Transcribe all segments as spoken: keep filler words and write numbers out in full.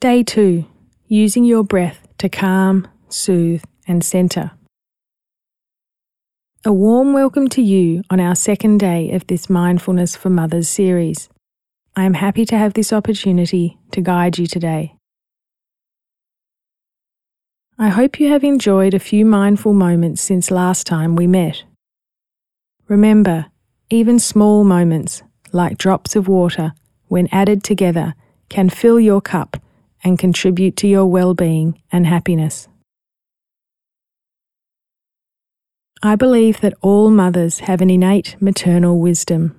Day two, using your breath to calm, soothe and centre. A warm welcome to you on our second day of this Mindfulness for Mothers series. I am happy to have this opportunity to guide you today. I hope you have enjoyed a few mindful moments since last time we met. Remember, even small moments, like drops of water, when added together, can fill your cup and contribute to your well-being and happiness. I believe that all mothers have an innate maternal wisdom.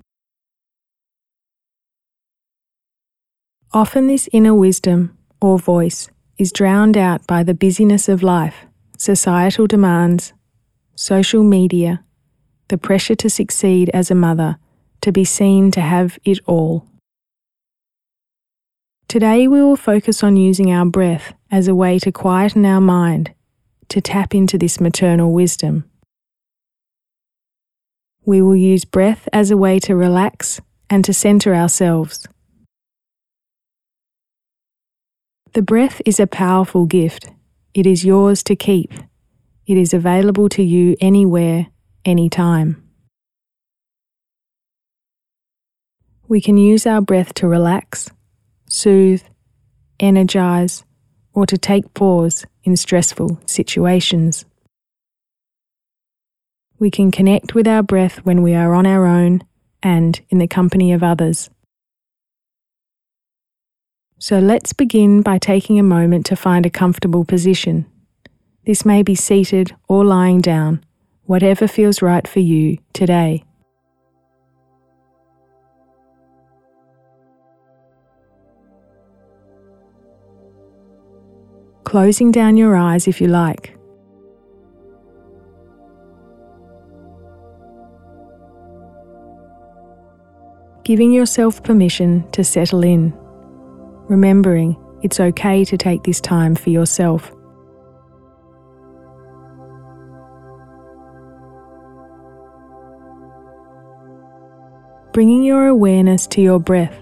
Often this inner wisdom, or voice, is drowned out by the busyness of life, societal demands, social media, the pressure to succeed as a mother, to be seen to have it all. Today we will focus on using our breath as a way to quieten our mind, to tap into this maternal wisdom. We will use breath as a way to relax and to centre ourselves. The breath is a powerful gift. It is yours to keep. It is available to you anywhere, anytime. We can use our breath to relax, soothe, energize, or to take pause in stressful situations. We can connect with our breath when we are on our own and in the company of others. So let's begin by taking a moment to find a comfortable position. This may be seated or lying down, whatever feels right for you today. Closing down your eyes if you like. Giving yourself permission to settle in, remembering it's okay to take this time for yourself. Bringing your awareness to your breath.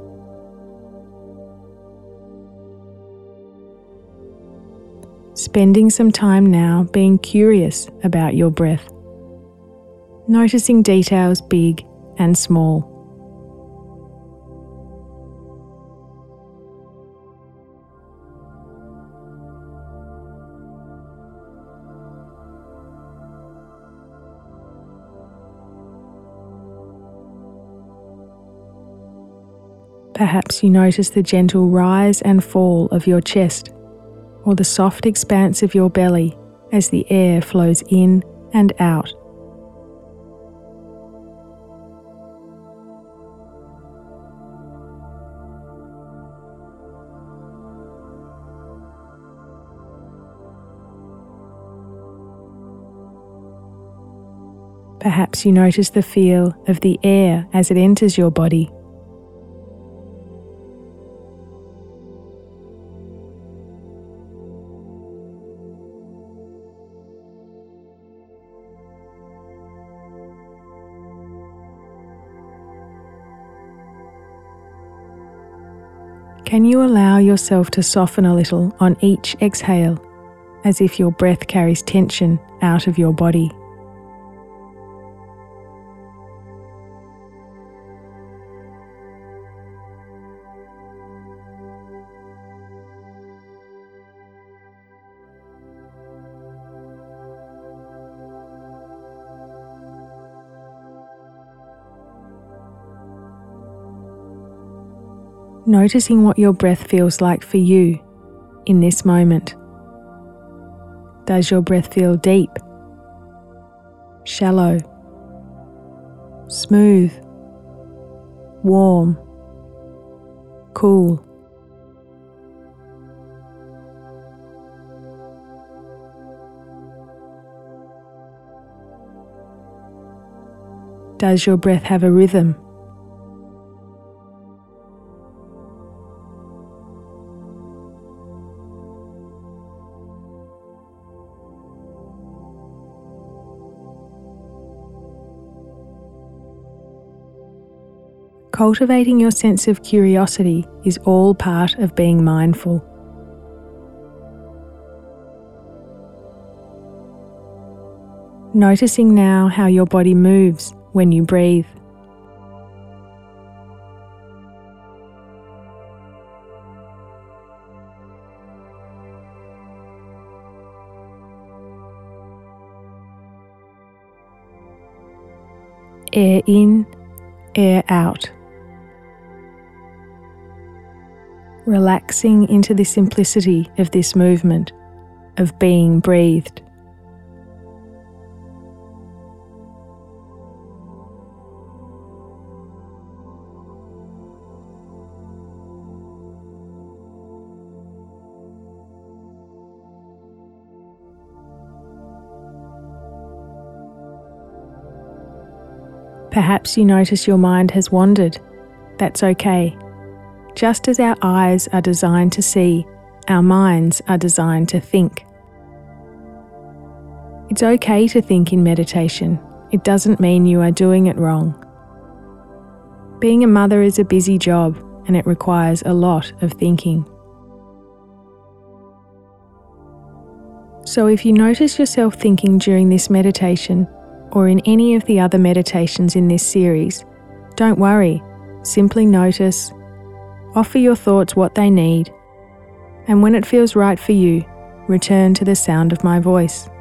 Spending some time now being curious about your breath, noticing details big and small. Perhaps you notice the gentle rise and fall of your chest, or the soft expanse of your belly as the air flows in and out. Perhaps you notice the feel of the air as it enters your body. Can you allow yourself to soften a little on each exhale, as if your breath carries tension out of your body? Noticing what your breath feels like for you in this moment. Does your breath feel deep, shallow, smooth, warm, cool? Does your breath have a rhythm? Cultivating your sense of curiosity is all part of being mindful. Noticing now how your body moves when you breathe. Air in, air out. Relaxing into the simplicity of this movement, of being breathed. Perhaps you notice your mind has wandered. That's okay. Just as our eyes are designed to see, our minds are designed to think. It's okay to think in meditation. It doesn't mean you are doing it wrong. Being a mother is a busy job, and it requires a lot of thinking. So if you notice yourself thinking during this meditation, or in any of the other meditations in this series, don't worry, simply notice, offer your thoughts what they need, and when it feels right for you, return to the sound of my voice.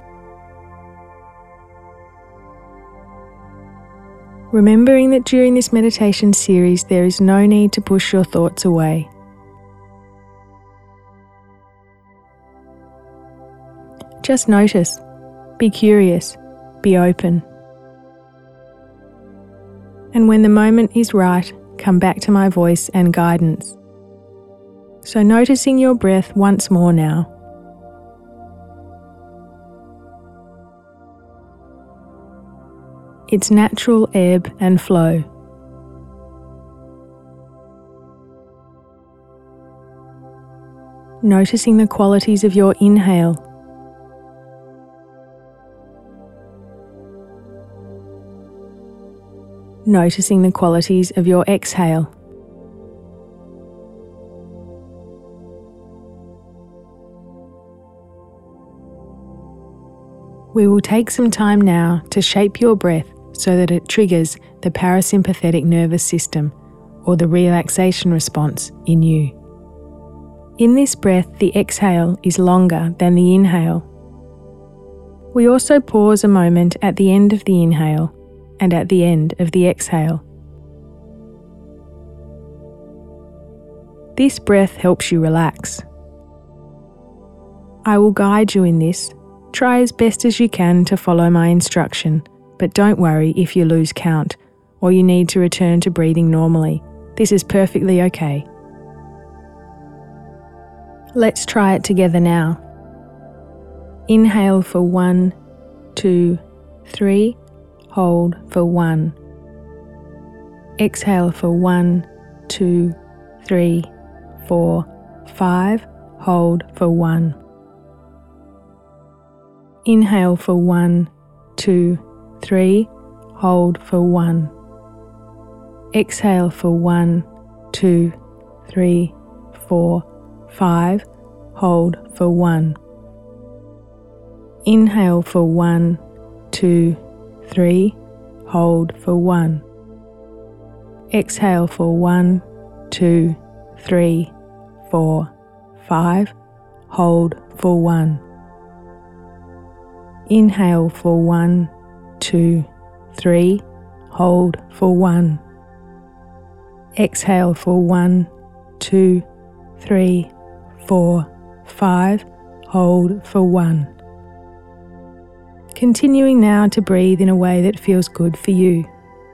Remembering that during this meditation series there is no need to push your thoughts away. Just notice, be curious, be open. And when the moment is right, come back to my voice and guidance. So noticing your breath once more now. Its natural ebb and flow. Noticing the qualities of your inhale. Noticing the qualities of your exhale. We will take some time now to shape your breath so that it triggers the parasympathetic nervous system, or the relaxation response in you. In this breath, the exhale is longer than the inhale. We also pause a moment at the end of the inhale and at the end of the exhale. This breath helps you relax. I will guide you in this. Try as best as you can to follow my instruction, but don't worry if you lose count or you need to return to breathing normally. This is perfectly okay. Let's try it together now. Inhale for one, two, three. Hold for one. Exhale for one, two, three, four, five. Hold for one. Inhale for one, two, three. Hold for one. Exhale for one, two, three, four, five. Hold for one. Inhale for one, two, three. Hold for one. Exhale for one, two, three, four, five. Hold for one. Inhale for one, two, three. Hold for one. Exhale for one, two, three, four, five. Hold for one. Continuing now to breathe in a way that feels good for you.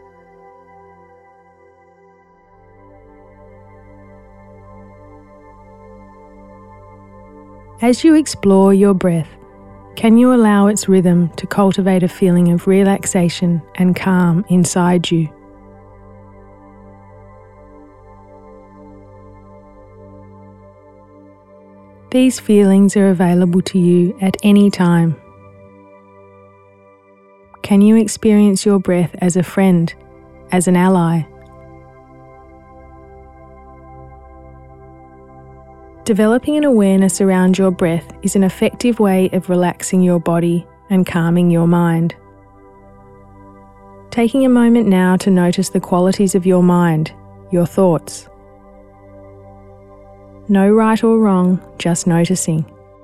As you explore your breath, can you allow its rhythm to cultivate a feeling of relaxation and calm inside you? These feelings are available to you at any time. Can you experience your breath as a friend, as an ally? Developing an awareness around your breath is an effective way of relaxing your body and calming your mind. Taking a moment now to notice the qualities of your mind, your thoughts. No right or wrong, just noticing.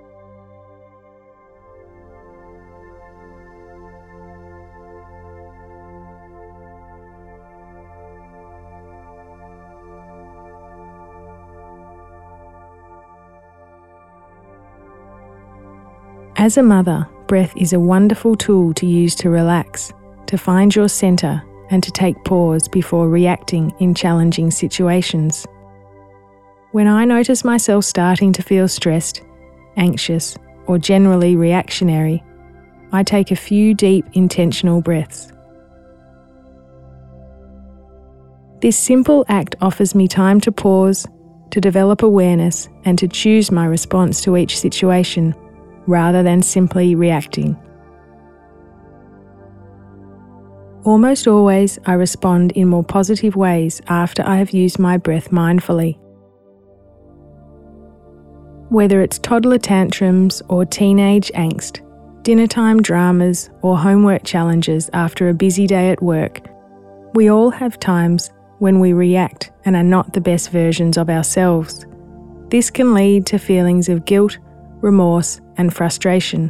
As a mother, breath is a wonderful tool to use to relax, to find your centre, and to take pause before reacting in challenging situations. When I notice myself starting to feel stressed, anxious, or generally reactionary, I take a few deep, intentional breaths. This simple act offers me time to pause, to develop awareness, and to choose my response to each situation, rather than simply reacting. Almost always, I respond in more positive ways after I have used my breath mindfully. Whether it's toddler tantrums or teenage angst, dinnertime dramas or homework challenges after a busy day at work, we all have times when we react and are not the best versions of ourselves. This can lead to feelings of guilt, remorse, and frustration.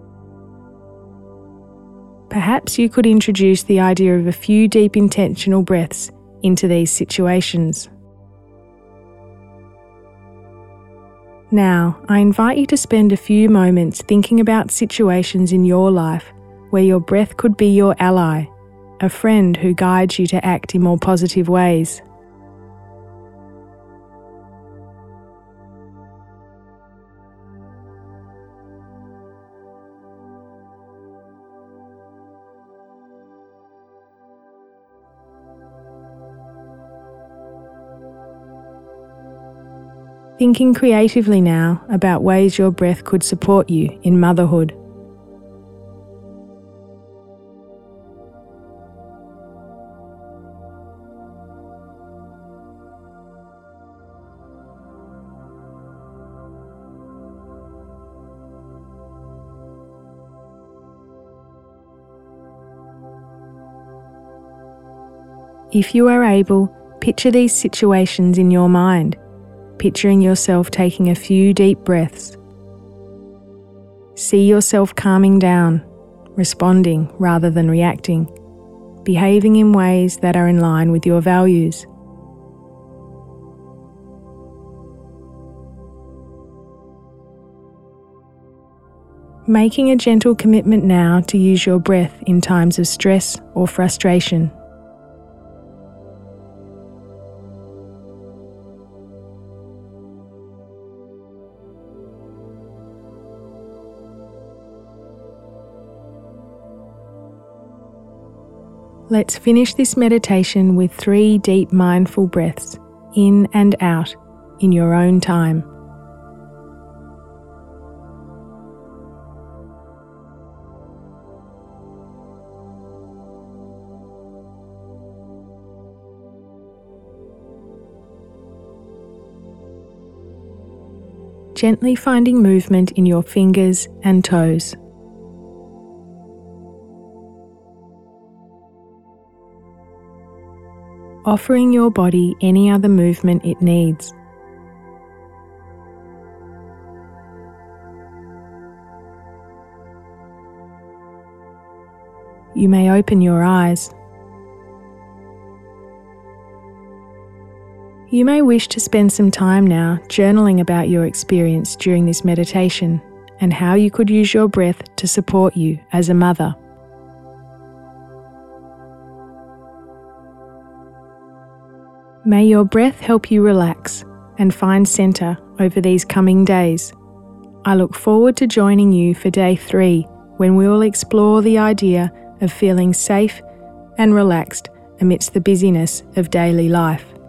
Perhaps you could introduce the idea of a few deep intentional breaths into these situations. Now, I invite you to spend a few moments thinking about situations in your life where your breath could be your ally, a friend who guides you to act in more positive ways. Thinking creatively now about ways your breath could support you in motherhood. If you are able, picture these situations in your mind, picturing yourself taking a few deep breaths. See yourself calming down, responding rather than reacting, behaving in ways that are in line with your values. Making a gentle commitment now to use your breath in times of stress or frustration. Let's finish this meditation with three deep mindful breaths, in and out, in your own time. Gently finding movement in your fingers and toes. Offering your body any other movement it needs. You may open your eyes. You may wish to spend some time now journaling about your experience during this meditation and how you could use your breath to support you as a mother. May your breath help you relax and find centre over these coming days. I look forward to joining you for day three, when we will explore the idea of feeling safe and relaxed amidst the busyness of daily life.